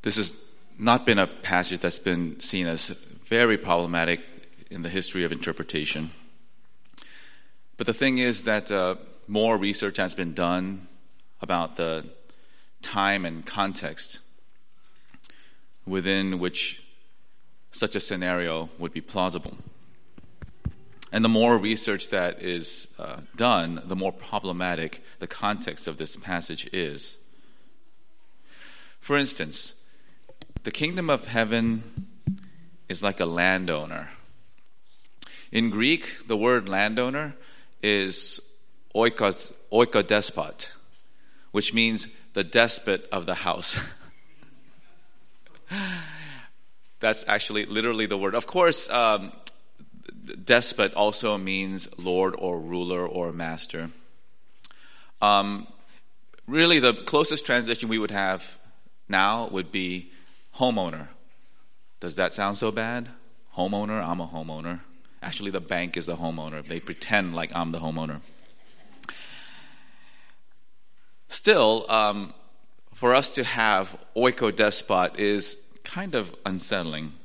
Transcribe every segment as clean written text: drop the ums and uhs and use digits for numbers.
This has not been a passage that's been seen as very problematic in the history of interpretation. But the thing is that more research has been done about the time and context within which such a scenario would be plausible. And the more research that is done, the more problematic the context of this passage is. For instance, the kingdom of heaven is like a landowner. In Greek, the word landowner is oikodespot, which means the despot of the house. That's actually literally the word. Of course, despot also means lord or ruler or master. Really, the closest translation we would have now would be homeowner. Does that sound so bad? Homeowner, I'm a homeowner. Actually, the bank is the homeowner. They pretend like I'm the homeowner. Still, for us to have oikodespot is kind of unsettling.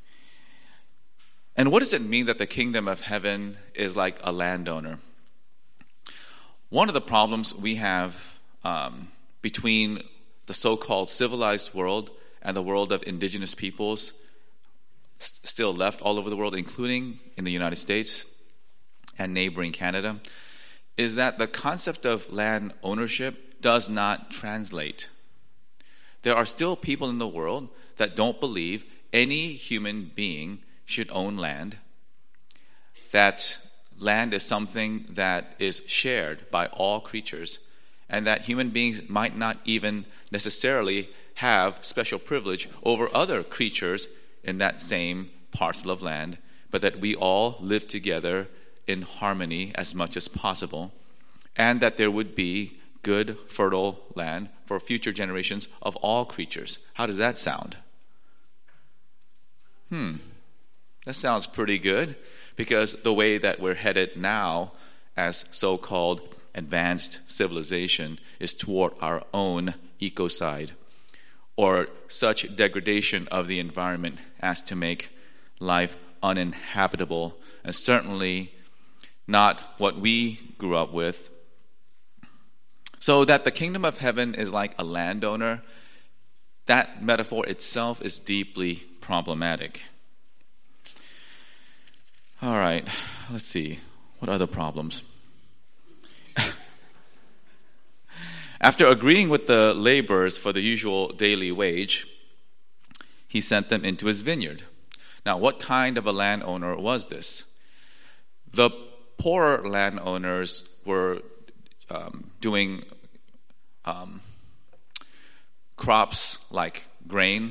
And what does it mean that the kingdom of heaven is like a landowner? One of the problems we have between the so-called civilized world and the world of indigenous peoples still left all over the world, including in the United States and neighboring Canada, is that the concept of land ownership does not translate. There are still people in the world that don't believe any human being should own land, that land is something that is shared by all creatures, and that human beings might not even necessarily have special privilege over other creatures in that same parcel of land, but that we all live together in harmony as much as possible, and that there would be good, fertile land for future generations of all creatures. How does that sound? That sounds pretty good, because the way that we're headed now as so-called advanced civilization is toward our own ecocide, or such degradation of the environment as to make life uninhabitable, and certainly not what we grew up with. So that the kingdom of heaven is like a landowner, that metaphor itself is deeply problematic. All right, let's see. What other problems? After agreeing with the laborers for the usual daily wage, he sent them into his vineyard. Now, what kind of a landowner was this? The poorer landowners were doing crops like grain,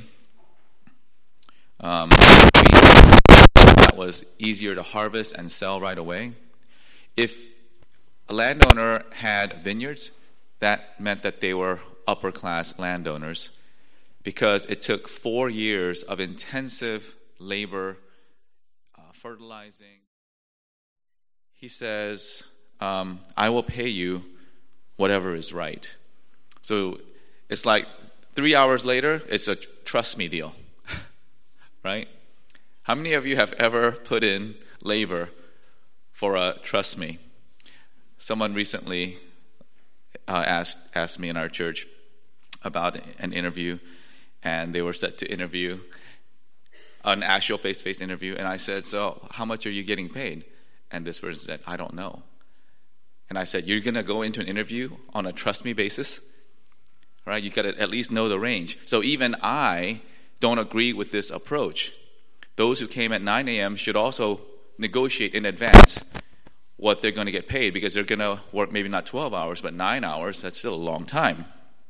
that was easier to harvest and sell right away. If a landowner had vineyards, that meant that they were upper-class landowners, because it took 4 years of intensive labor, fertilizing. He says, I will pay you whatever is right. So it's like 3 hours later, it's a trust me deal, right? How many of you have ever put in labor for a trust me? Someone recently asked me in our church about an interview, and they were set to interview, an actual face-to-face interview, and I said, so how much are you getting paid? And this person said, I don't know. And I said, you're going to go into an interview on a trust me basis? Right? You got to at least know the range. So even I don't agree with this approach. Those who came at 9 a.m. should also negotiate in advance what they're going to get paid, because they're going to work maybe not 12 hours, but 9 hours. That's still a long time.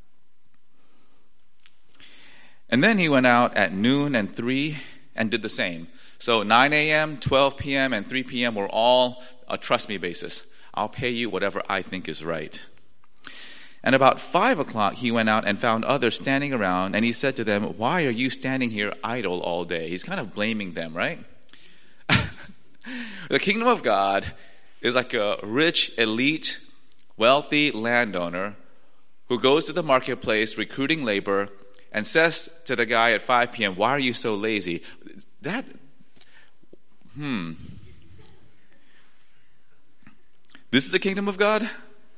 And then he went out at noon and 3 and did the same. So 9 a.m., 12 p.m., and 3 p.m. were all a trust me basis. I'll pay you whatever I think is right. And about 5 o'clock, he went out and found others standing around, and he said to them, why are you standing here idle all day? He's kind of blaming them, right? The kingdom of God is like a rich, elite, wealthy landowner who goes to the marketplace recruiting labor and says to the guy at 5 p.m., "Why are you so lazy?" This is the kingdom of God?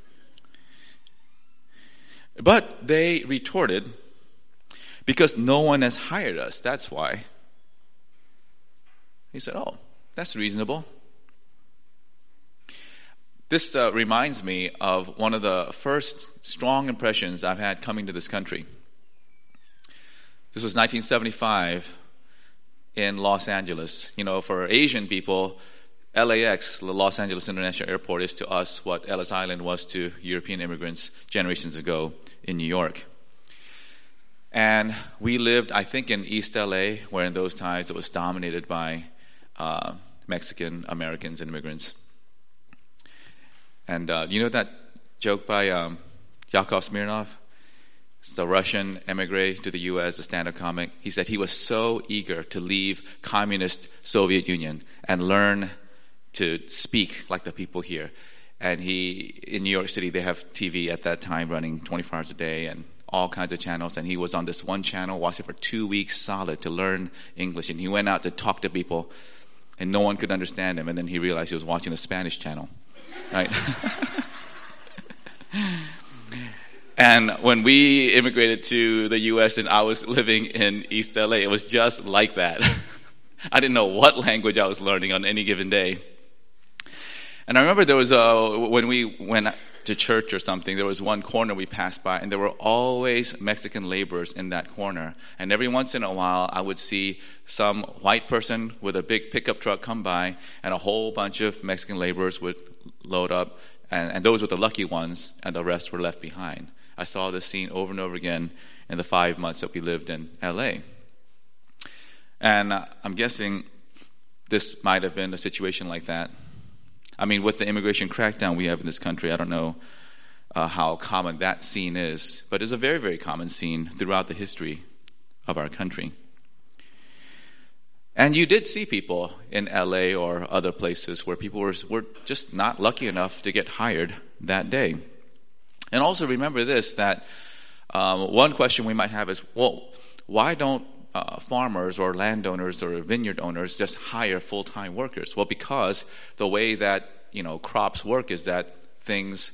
But they retorted, "Because no one has hired us, that's why." He said, "Oh, that's reasonable." This reminds me of one of the first strong impressions I've had coming to this country. This was 1975 in Los Angeles. You know, for Asian people, LAX, the Los Angeles International Airport, is to us what Ellis Island was to European immigrants generations ago in New York. And we lived, I think, in East LA, where in those times it was dominated by Mexican Americans and immigrants. And you know that joke by Yakov Smirnoff? It's a Russian emigre to the U.S., a stand-up comic. He said he was so eager to leave communist Soviet Union and learn to speak like the people here. And in New York City, they have TV at that time running 24 hours a day and all kinds of channels. And he was on this one channel, watching for 2 weeks solid to learn English. And he went out to talk to people, and no one could understand him. And then he realized he was watching the Spanish channel. Right? And when we immigrated to the U.S. and I was living in East LA, it was just like that. I didn't know what language I was learning on any given day. And I remember there was when we went to church or something, there was one corner we passed by, and there were always Mexican laborers in that corner. And every once in a while, I would see some white person with a big pickup truck come by, and a whole bunch of Mexican laborers would load up, and those were the lucky ones, and the rest were left behind. I saw this scene over and over again in the 5 months that we lived in LA. And I'm guessing this might have been a situation like that. I mean, with the immigration crackdown we have in this country, I don't know how common that scene is, but it's a very, very common scene throughout the history of our country. And you did see people in LA or other places where people were just not lucky enough to get hired that day. And also remember this, that one question we might have is, well, why don't farmers or landowners or vineyard owners just hire full-time workers? Well, because the way that crops work is that things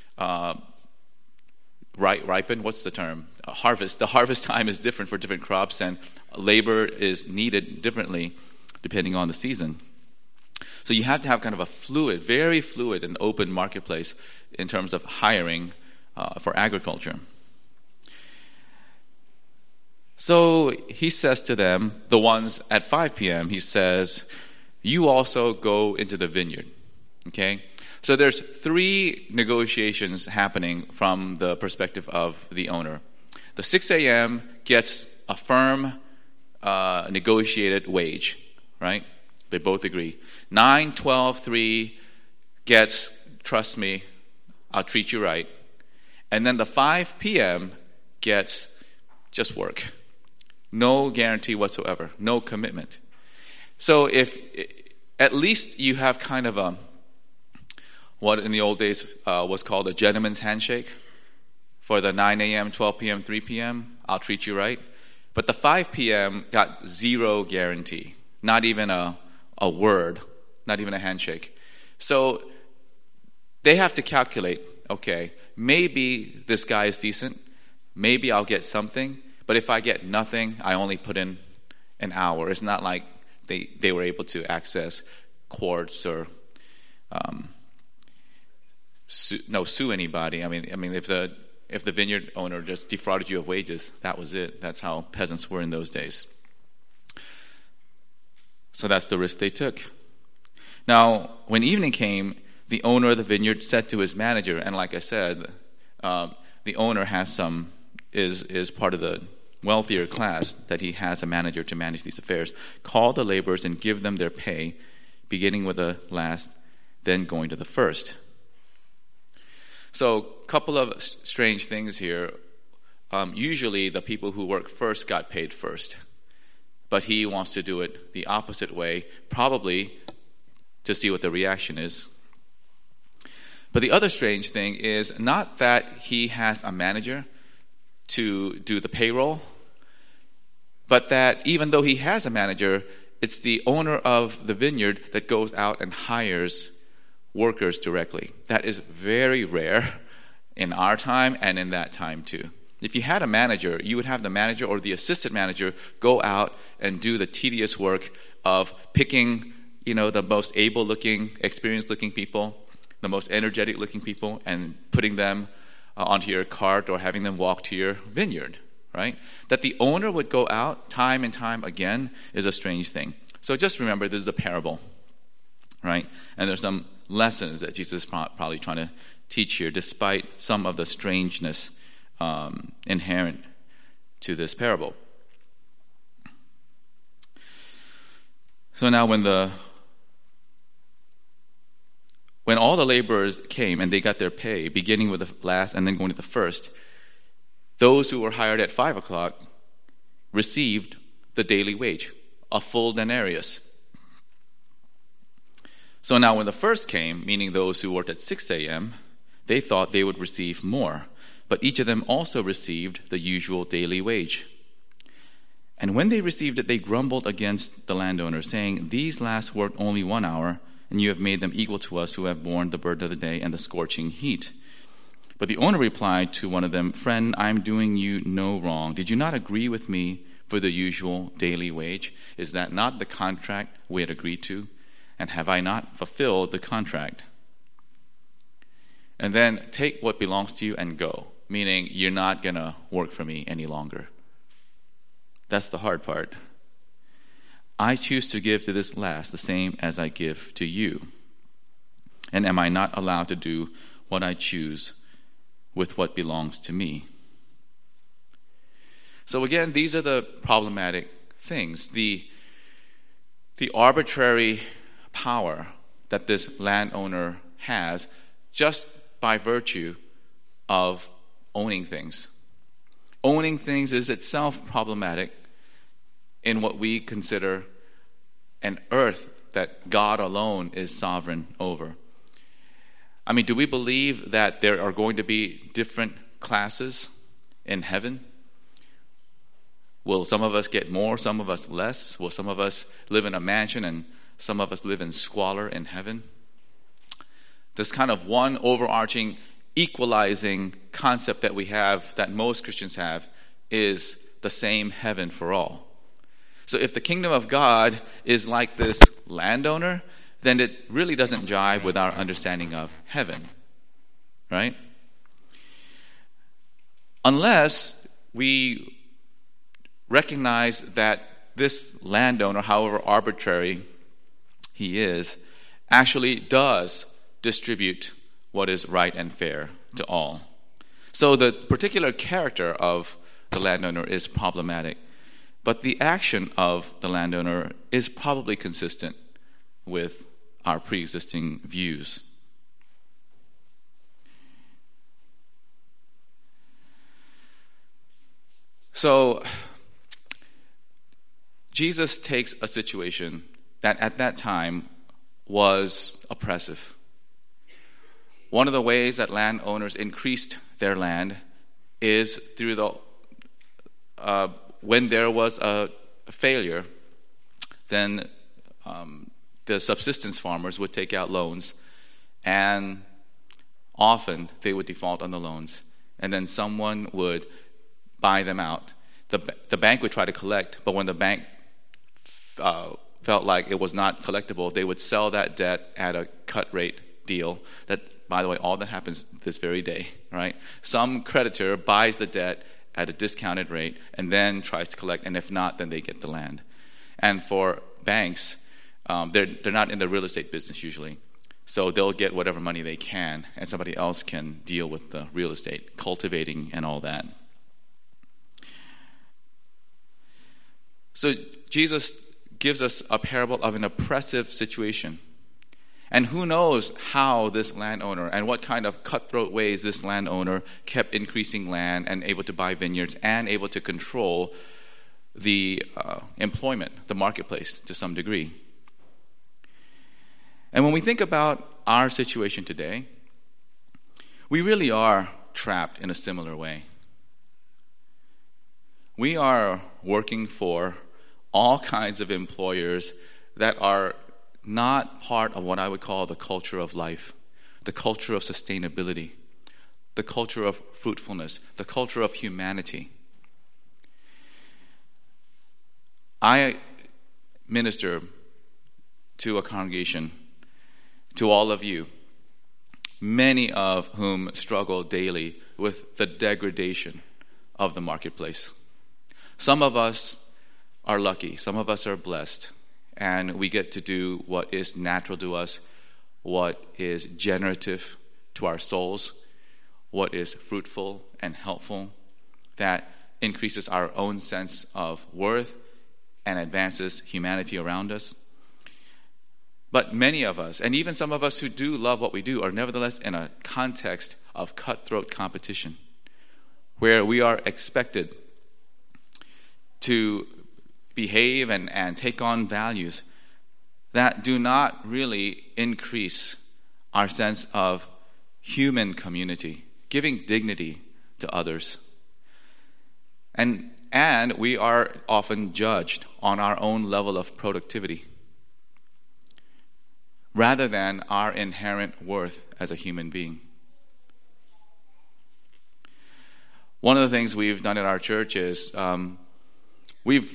ripen. What's the term? Harvest. The harvest time is different for different crops, and labor is needed differently depending on the season. So you have to have kind of a fluid, very fluid and open marketplace in terms of hiring for agriculture. So he says to them, the ones at 5 p.m., he says, "You also go into the vineyard." Okay? So there's 3 negotiations happening from the perspective of the owner. The 6 a.m. gets a firm negotiated wage, right? They both agree. 9, 12, 3 gets, "Trust me, I'll treat you right." And then the 5 p.m. gets just work. No guarantee whatsoever. No commitment. So if at least you have kind of what in the old days was called a gentleman's handshake for the 9 a.m., 12 p.m., 3 p.m., I'll treat you right. But the 5 p.m. got zero guarantee. Not even a word. Not even a handshake. So they have to calculate, okay, maybe this guy is decent. Maybe I'll get something. But if I get nothing, I only put in an hour. It's not like they were able to access courts or sue anybody. I mean, if the vineyard owner just defrauded you of wages, that was it. That's how peasants were in those days. So that's the risk they took. Now, when evening came, the owner of the vineyard said to his manager, and like I said, the owner is part of the wealthier class, that he has a manager to manage these affairs. "Call the laborers and give them their pay, beginning with the last, then going to the first." So, a couple of strange things here. Usually, the people who work first got paid first, but he wants to do it the opposite way, probably to see what the reaction is. But the other strange thing is not that he has a manager to do the payroll, but that even though he has a manager, it's the owner of the vineyard that goes out and hires workers directly. That is very rare in our time and in that time too. If you had a manager, you would have the manager or the assistant manager go out and do the tedious work of picking, the most able-looking, experienced-looking people, the most energetic-looking people, and putting them onto your cart or having them walk to your vineyard, right? That the owner would go out time and time again is a strange thing. So just remember, this is a parable, right? And there's some lessons that Jesus is probably trying to teach here, despite some of the strangeness inherent to this parable. So now when all the laborers came and they got their pay, beginning with the last and then going to the first, those who were hired at 5 o'clock received the daily wage, a full denarius. So now when the first came, meaning those who worked at 6 a.m., they thought they would receive more, but each of them also received the usual daily wage. And when they received it, they grumbled against the landowner, saying, "These last worked only 1 hour, and you have made them equal to us who have borne the burden of the day and the scorching heat." But the owner replied to one of them, "Friend, I am doing you no wrong. Did you not agree with me for the usual daily wage? Is that not the contract we had agreed to? And have I not fulfilled the contract? And then take what belongs to you and go," meaning you're not going to work for me any longer. That's the hard part. "I choose to give to this last the same as I give to you. And am I not allowed to do what I choose with what belongs to me?" So again, these are the problematic things. The arbitrary power that this landowner has just by virtue of owning things. Owning things is itself problematic in what we consider an earth that God alone is sovereign over. I mean, do we believe that there are going to be different classes in heaven? Will some of us get more, some of us less? Will some of us live in a mansion and some of us live in squalor in heaven? This kind of one overarching, equalizing concept that we have, that most Christians have, is the same heaven for all. So if the kingdom of God is like this landowner, then it really doesn't jive with our understanding of heaven, right? Unless we recognize that this landowner, however arbitrary he is, actually does distribute what is right and fair to all. So the particular character of the landowner is problematic, but the action of the landowner is probably consistent with our pre-existing views. So Jesus takes a situation that at that time was oppressive. One of the ways that landowners increased their land is through when there was a failure, then the subsistence farmers would take out loans, and often they would default on the loans, and then someone would buy them out. The bank would try to collect, but when the bank felt like it was not collectible, they would sell that debt at a cut rate deal. That, by the way, all that happens this very day, right? Some creditor buys the debt at a discounted rate and then tries to collect, and if not, then they get the land. And for banks, they're not in the real estate business usually, so they'll get whatever money they can, and somebody else can deal with the real estate, cultivating and all that. So Jesus gives us a parable of an oppressive situation. And who knows how this landowner and what kind of cutthroat ways this landowner kept increasing land and able to buy vineyards and able to control the employment, the marketplace to some degree. And when we think about our situation today, we really are trapped in a similar way. we are working for all kinds of employers that are not part of what I would call the culture of life, the culture of sustainability, the culture of fruitfulness, the culture of humanity. I minister to a congregation, to all of you, many of whom struggle daily with the degradation of the marketplace. Some of us are lucky, some of us are blessed, and we get to do what is natural to us, what is generative to our souls, what is fruitful and helpful, that increases our own sense of worth and advances humanity around us. But many of us, and even some of us who do love what we do, are nevertheless in a context of cutthroat competition, where we are expected to behave and take on values that do not really increase our sense of human community, giving dignity to others. And we are often judged on our own level of productivity rather than our inherent worth as a human being. One of the things we've done at our church is we've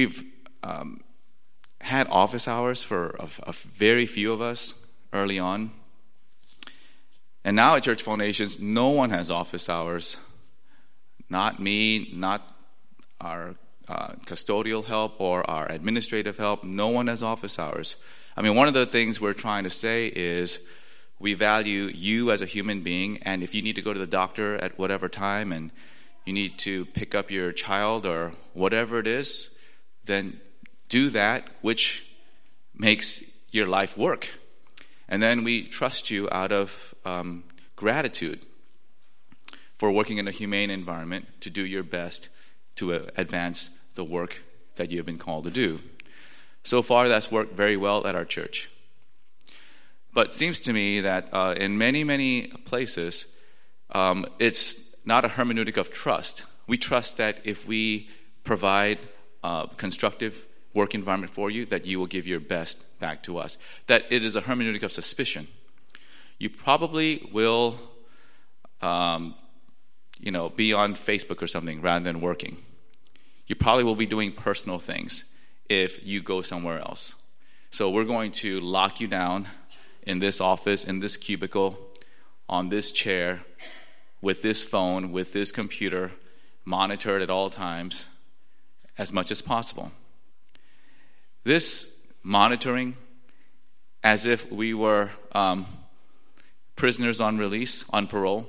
had office hours for a very few of us early on. And now at Church Foundations, no one has office hours. Not me, not our custodial help or our administrative help. No one has office hours. I mean, one of the things we're trying to say is we value you as a human being, and if you need to go to the doctor at whatever time and you need to pick up your child or whatever it is, then do that, which makes your life work. And then we trust you out of gratitude for working in a humane environment to do your best to advance the work that you have been called to do. So far, that's worked very well at our church. But it seems to me that in many, many places, it's not a hermeneutic of trust. We trust that if we provide a constructive work environment for you, that you will give your best back to us. That it is a hermeneutic of suspicion. You probably will, be on Facebook or something rather than working. You probably will be doing personal things if you go somewhere else. So we're going to lock you down in this office, in this cubicle, on this chair, with this phone, with this computer, monitored at all times, as much as possible. This monitoring, as if we were prisoners on release, on parole,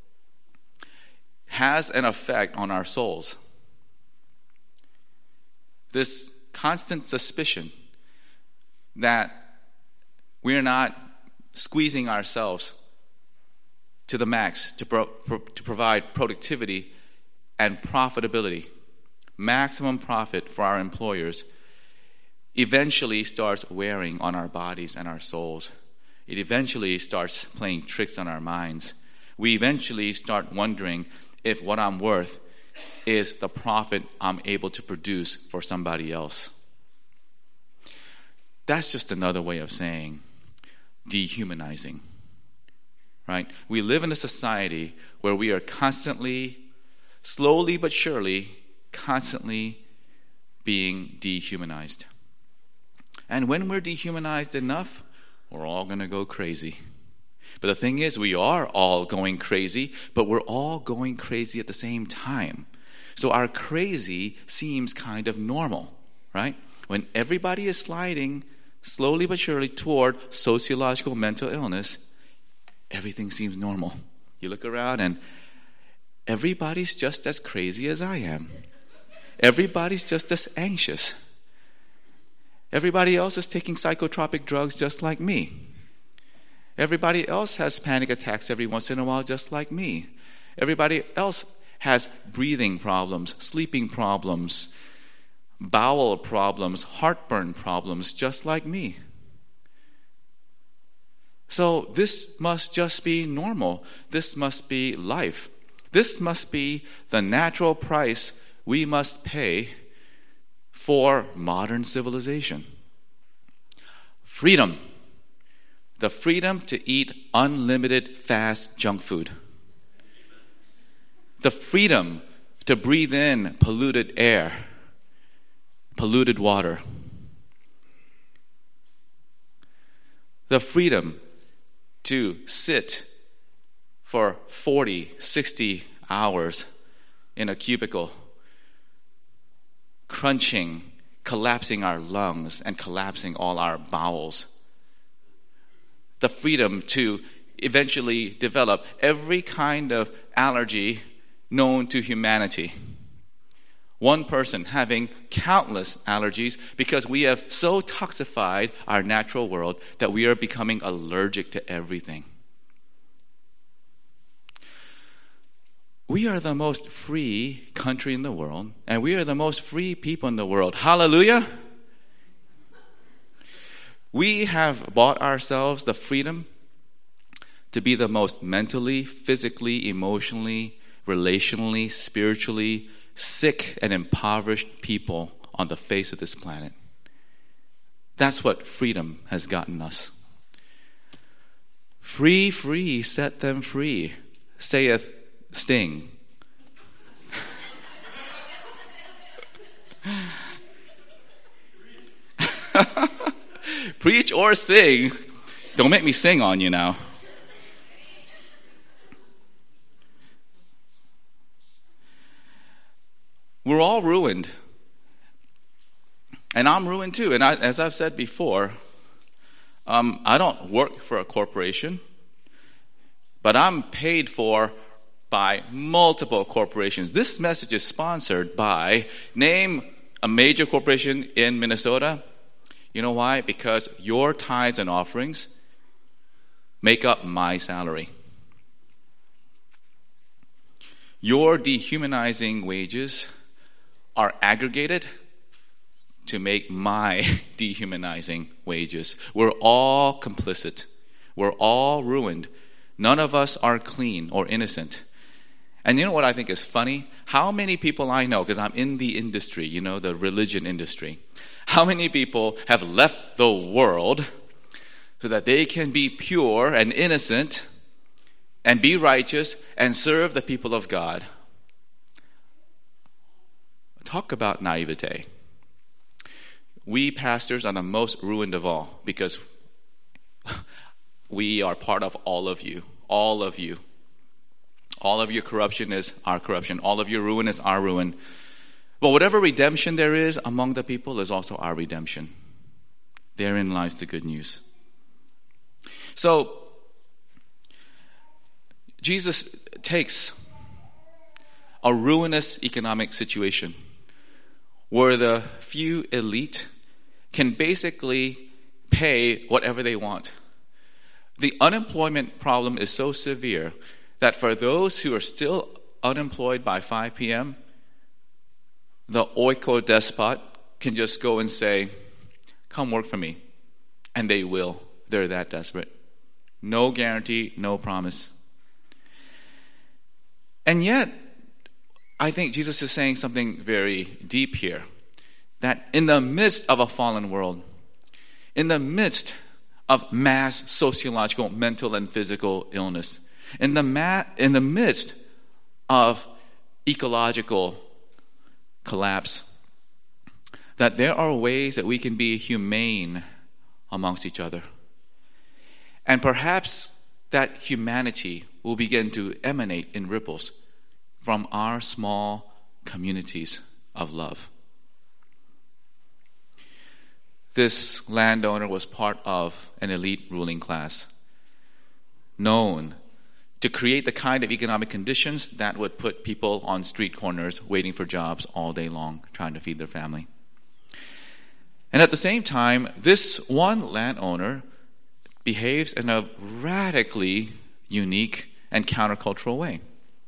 has an effect on our souls. This constant suspicion that we're not squeezing ourselves to the max to provide productivity and profitability, maximum profit for our employers, eventually starts wearing on our bodies and our souls. It eventually starts playing tricks on our minds. We eventually start wondering if what I'm worth is the profit I'm able to produce for somebody else. That's just another way of saying dehumanizing, right? We live in a society where we are constantly, slowly but surely, constantly being dehumanized. And when we're dehumanized enough, we're all going to go crazy. But the thing is, we are all going crazy, but we're all going crazy at the same time. So our crazy seems kind of normal, right? When everybody is sliding slowly but surely toward sociological mental illness, everything seems normal. You look around and everybody's just as crazy as I am. Everybody's just as anxious. Everybody else is taking psychotropic drugs just like me. Everybody else has panic attacks every once in a while just like me. Everybody else has breathing problems, sleeping problems, bowel problems, heartburn problems just like me. So this must just be normal. This must be life. This must be the natural price we must pay for modern civilization. Freedom. The freedom to eat unlimited fast junk food. The freedom to breathe in polluted air, polluted water. The freedom to sit for 40, 60 hours in a cubicle, crunching, collapsing our lungs and collapsing all our bowels. The freedom to eventually develop every kind of allergy known to humanity. One person having countless allergies because we have so toxified our natural world that we are becoming allergic to everything. We are the most free country in the world, and we are the most free people in the world. Hallelujah! We have bought ourselves the freedom to be the most mentally, physically, emotionally, relationally, spiritually sick and impoverished people on the face of this planet. That's what freedom has gotten us. Free, free, set them free, saith Sting. Preach or sing. Don't make me sing on you now. We're all ruined. And I'm ruined too. And as I've said before, I don't work for a corporation, but I'm paid for by multiple corporations. This message is sponsored by, name a major corporation in Minnesota. You know why? Because your tithes and offerings make up my salary. Your dehumanizing wages are aggregated to make my dehumanizing wages. We're all complicit. We're all ruined. None of us are clean or innocent. And you know what I think is funny? How many people I know, because I'm in the industry, the religion industry, how many people have left the world so that they can be pure and innocent and be righteous and serve the people of God? Talk about naivete. We pastors are the most ruined of all because we are part of all of you. All of you. All of your corruption is our corruption. All of your ruin is our ruin. But whatever redemption there is among the people is also our redemption. Therein lies the good news. So, Jesus takes a ruinous economic situation where the few elite can basically pay whatever they want. The unemployment problem is so severe that for those who are still unemployed by 5 p.m., the oiko despot can just go and say, come work for me. And they will. They're that desperate. No guarantee, no promise. And yet, I think Jesus is saying something very deep here. That in the midst of a fallen world, in the midst of mass sociological, mental, and physical illness, in the midst of ecological collapse, that there are ways that we can be humane amongst each other. And perhaps that humanity will begin to emanate in ripples from our small communities of love. This landowner was part of an elite ruling class, known to create the kind of economic conditions that would put people on street corners waiting for jobs all day long, trying to feed their family. And at the same time, this one landowner behaves in a radically unique and countercultural way.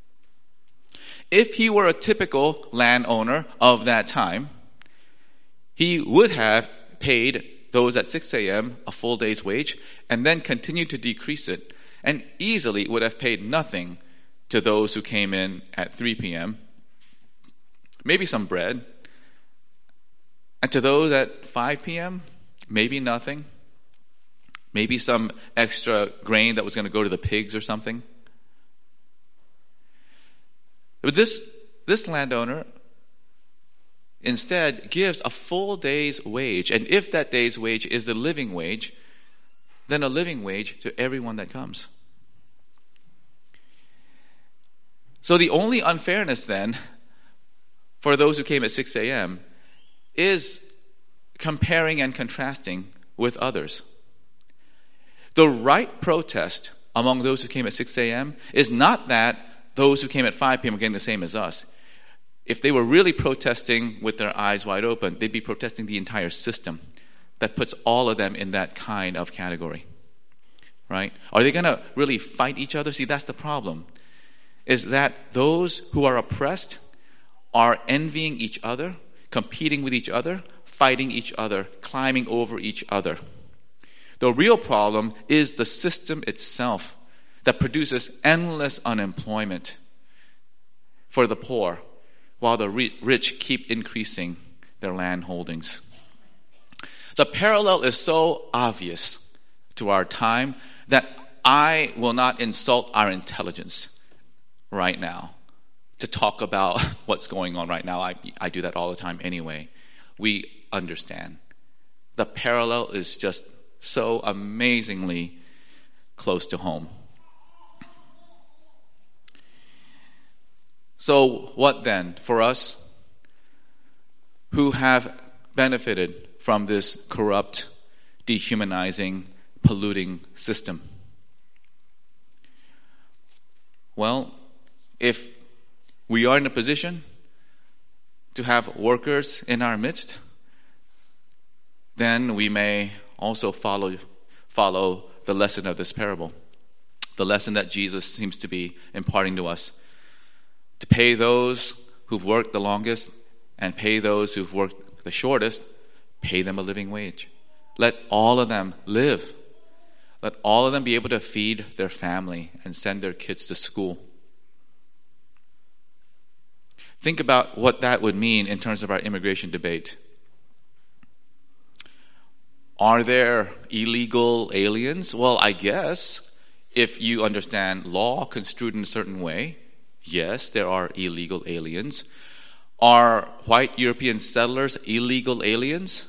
If he were a typical landowner of that time, he would have paid those at 6 a.m. a full day's wage and then continued to decrease it, and easily would have paid nothing to those who came in at 3 p.m. maybe some bread. And to those at 5 p.m., maybe nothing. Maybe some extra grain that was going to go to the pigs or something. But this landowner instead gives a full day's wage. And if that day's wage is the living wage, then a living wage to everyone that comes. So the only unfairness then for those who came at 6 a.m. is comparing and contrasting with others. The right protest among those who came at 6 a.m. is not that those who came at 5 p.m. are getting the same as us. If they were really protesting with their eyes wide open, they'd be protesting the entire system that puts all of them in that kind of category. Right? Are they going to really fight each other? See, that's the problem. Is that those who are oppressed are envying each other, competing with each other, fighting each other, climbing over each other. The real problem is the system itself that produces endless unemployment for the poor, while the rich keep increasing their land holdings. The parallel is so obvious to our time that I will not insult our intelligence right now to talk about what's going on right now. I do that all the time anyway. We understand. The parallel is just so amazingly close to home. So what then for us who have benefited from this corrupt, dehumanizing, polluting system? Well, if we are in a position to have workers in our midst, then we may also follow the lesson of this parable, the lesson that Jesus seems to be imparting to us. To pay those who've worked the longest and pay those who've worked the shortest, pay them a living wage. Let all of them live. Let all of them be able to feed their family and send their kids to school. Think about what that would mean in terms of our immigration debate. Are there illegal aliens? Well, I guess if you understand law construed in a certain way, yes, there are illegal aliens. Are white European settlers illegal aliens?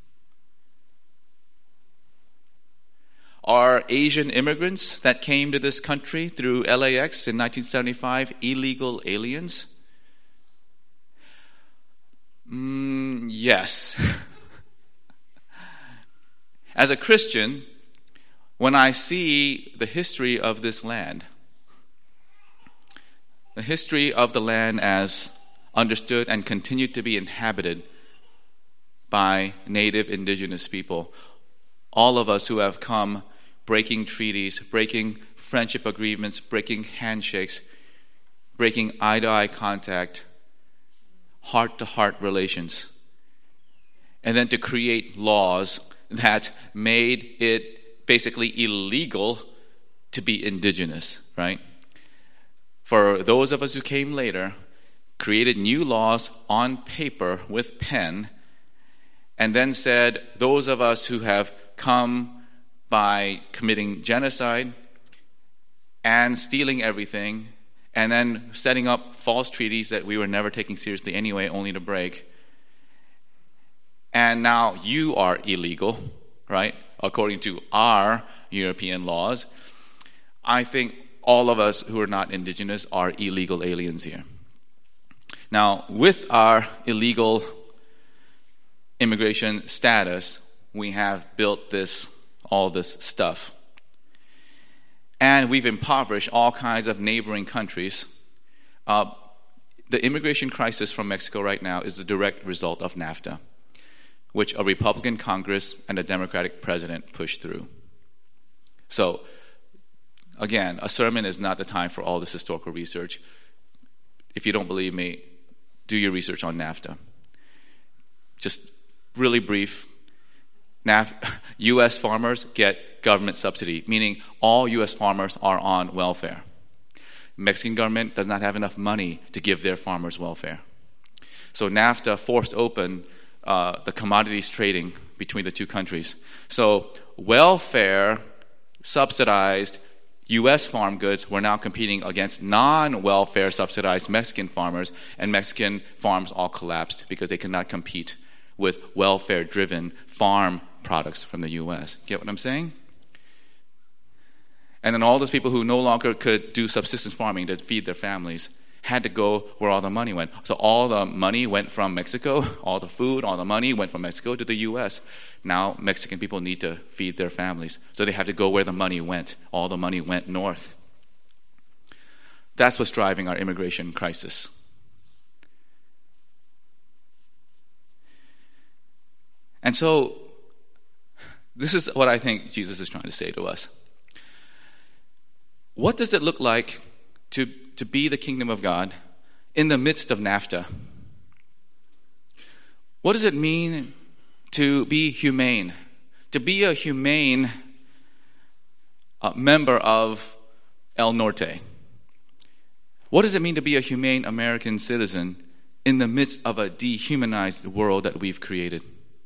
Are Asian immigrants that came to this country through LAX in 1975 illegal aliens? Yes. As a Christian, when I see the history of this land, the history of the land as understood and continued to be inhabited by native indigenous people, all of us who have come breaking treaties, breaking friendship agreements, breaking handshakes, breaking eye-to-eye contact, heart-to-heart relations, and then to create laws that made it basically illegal to be indigenous, right? For those of us who came later, created new laws on paper with pen, and then said those of us who have come by committing genocide and stealing everything, and then setting up false treaties that we were never taking seriously anyway, only to break. And now you are illegal, right? According to our European laws. I think all of us who are not indigenous are illegal aliens here. Now, with our illegal immigration status, we have built all this stuff. And we've impoverished all kinds of neighboring countries. The immigration crisis from Mexico right now is the direct result of NAFTA, which a Republican Congress and a Democratic president pushed through. So, again, a sermon is not the time for all this historical research. If you don't believe me, do your research on NAFTA. Just really brief. U.S. farmers get government subsidy, meaning all U.S. farmers are on welfare. Mexican government does not have enough money to give their farmers welfare. So NAFTA forced open the commodities trading between the two countries. So welfare subsidized U.S. farm goods were now competing against non-welfare subsidized Mexican farmers, and Mexican farms all collapsed because they could not compete with welfare-driven farm products from the U.S. Get what I'm saying? And then all those people who no longer could do subsistence farming to feed their families had to go where all the money went. So all the money went from Mexico, all the food, all the money went from Mexico to the U.S. Now Mexican people need to feed their families, so they have to go where the money went. All the money went north. That's what's driving our immigration crisis. And so this is what I think Jesus is trying to say to us. What does it look like to be the kingdom of God in the midst of NAFTA? What does it mean to be humane? To be a humane member of El Norte? What does it mean to be a humane American citizen in the midst of a dehumanized world that we've created?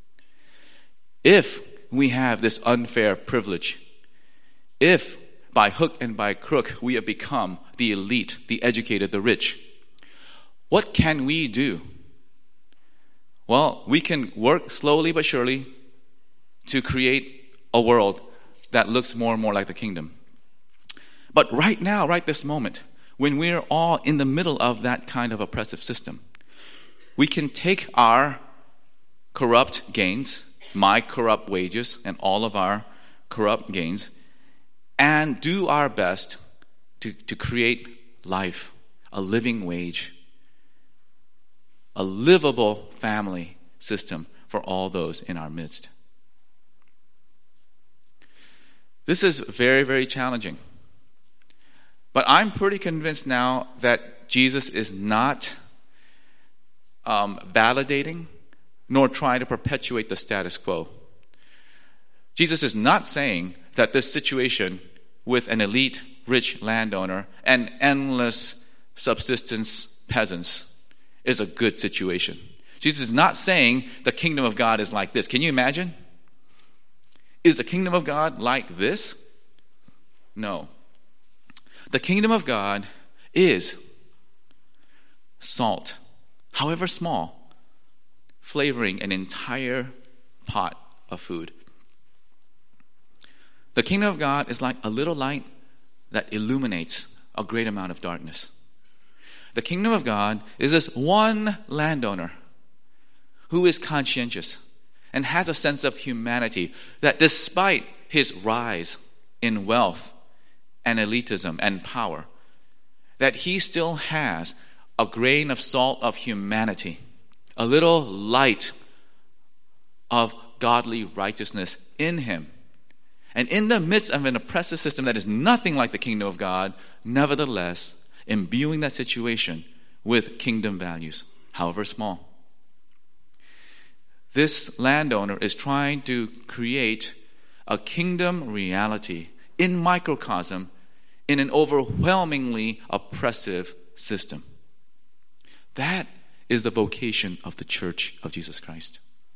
If we have this unfair privilege, if by hook and by crook we have become the elite, the educated, the rich, what can we do? Well, we can work slowly but surely to create a world that looks more and more like the kingdom. But right now, right this moment, when we're all in the middle of that kind of oppressive system, we can take our corrupt gains, my corrupt wages, and all of our corrupt gains, and do our best to create life, a living wage, a livable family system for all those in our midst. This is very, very challenging. But I'm pretty convinced now that Jesus is not validating nor trying to perpetuate the status quo. Jesus is not saying that this situation with an elite rich landowner and endless subsistence peasants is a good situation. Jesus is not saying the kingdom of God is like this. Can you imagine? Is the kingdom of God like this? No. The kingdom of God is salt, however small, flavoring an entire pot of food. The kingdom of God is like a little light that illuminates a great amount of darkness. The kingdom of God is this one landowner who is conscientious and has a sense of humanity that despite his rise in wealth and elitism and power, that he still has a grain of salt of humanity, a little light of godly righteousness in him. And in the midst of an oppressive system that is nothing like the kingdom of God, nevertheless, imbuing that situation with kingdom values, however small. This landowner is trying to create a kingdom reality in microcosm in an overwhelmingly oppressive system. That is the vocation of the Church of Jesus Christ.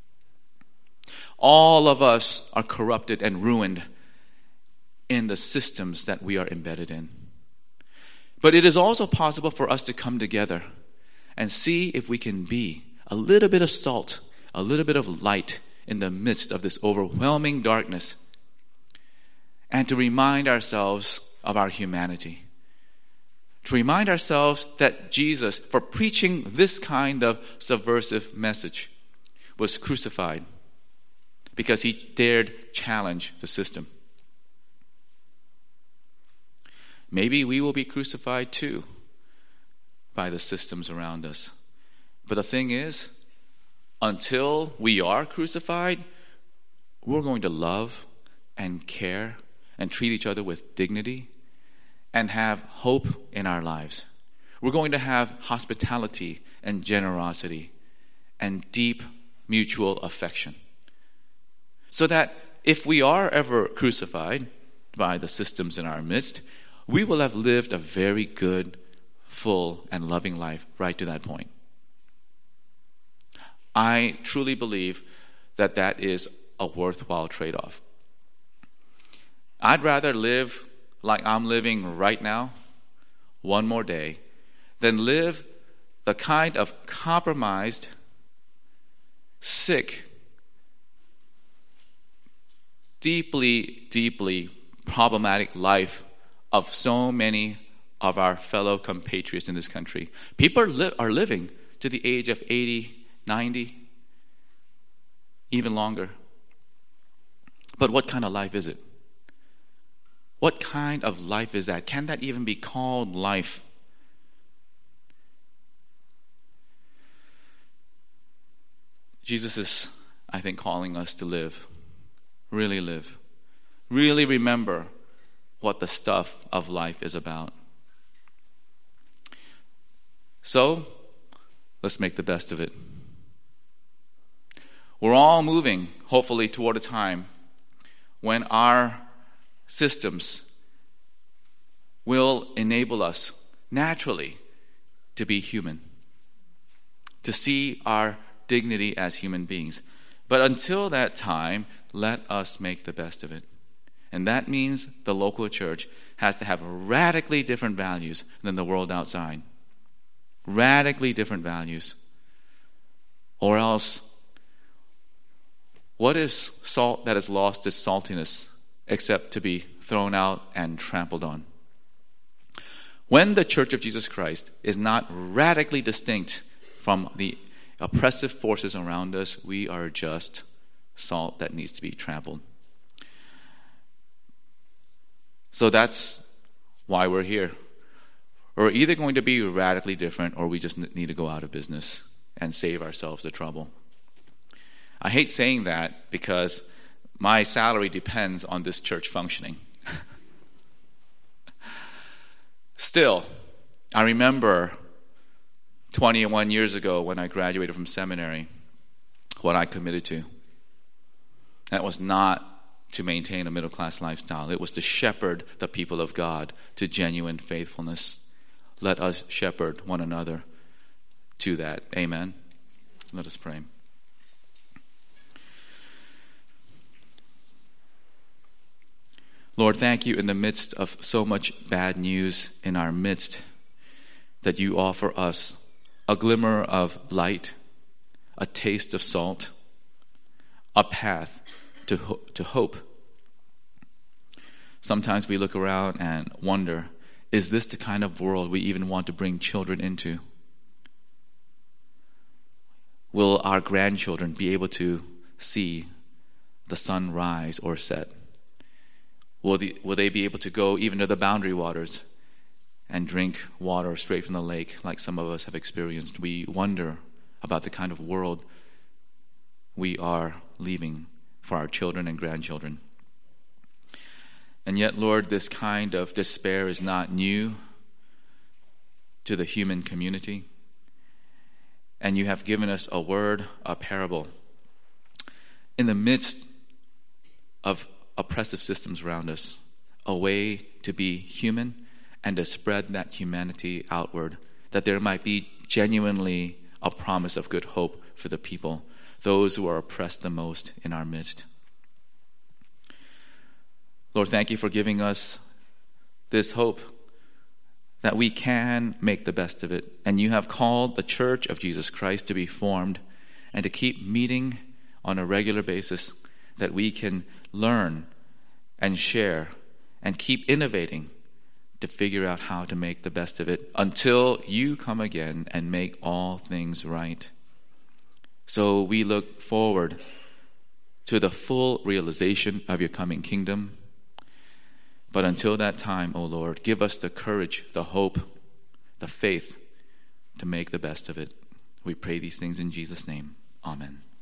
All of us are corrupted and ruined in the systems that we are embedded in. But it is also possible for us to come together and see if we can be a little bit of salt, a little bit of light in the midst of this overwhelming darkness, and to remind ourselves of our humanity. To remind ourselves that Jesus, for preaching this kind of subversive message, was crucified because he dared challenge the system. Maybe we will be crucified too by the systems around us. But the thing is, until we are crucified, we're going to love and care and treat each other with dignity and have hope in our lives. We're going to have hospitality and generosity and deep mutual affection. So that if we are ever crucified by the systems in our midst, we will have lived a very good, full, and loving life right to that point. I truly believe that that is a worthwhile trade-off. I'd rather live like I'm living right now, one more day, than live the kind of compromised, sick, deeply, deeply problematic life of so many of our fellow compatriots in this country. People are living to the age of 80, 90, even longer. But what kind of life is it? What kind of life is that? Can that even be called life? Jesus is, I think, calling us to live. Really live. Really remember what the stuff of life is about. So, let's make the best of it. We're all moving, hopefully, toward a time when our systems will enable us naturally to be human, to see our dignity as human beings. But until that time, let us make the best of it. And that means the local church has to have radically different values than the world outside. Radically different values. Or else, what is salt that has lost its saltiness except to be thrown out and trampled on? When the Church of Jesus Christ is not radically distinct from the oppressive forces around us, we are just salt that needs to be trampled. So that's why we're here. We're either going to be radically different or we just need to go out of business and save ourselves the trouble. I hate saying that because my salary depends on this church functioning. Still, I remember 21 years ago when I graduated from seminary, what I committed to. That was not to maintain a middle-class lifestyle. It was to shepherd the people of God to genuine faithfulness. Let us shepherd one another to that. Amen. Let us pray. Lord, thank you in the midst of so much bad news in our midst that you offer us a glimmer of light, a taste of salt, a path to hope. Sometimes we look around and wonder, is this the kind of world we even want to bring children into? Will our grandchildren be able to see the sun rise or set? Will they be able to go even to the boundary waters and drink water straight from the lake like some of us have experienced? We wonder about the kind of world we are leaving for our children and grandchildren. And yet, Lord, this kind of despair is not new to the human community. And you have given us a word, a parable. In the midst of oppressive systems around us, a way to be human and to spread that humanity outward, that there might be genuinely a promise of good hope for the people, those who are oppressed the most in our midst. Lord, thank you for giving us this hope that we can make the best of it. And you have called the Church of Jesus Christ to be formed and to keep meeting on a regular basis, that we can learn and share and keep innovating to figure out how to make the best of it until you come again and make all things right. So we look forward to the full realization of your coming kingdom. But until that time, O Lord, give us the courage, the hope, the faith to make the best of it. We pray these things in Jesus' name. Amen.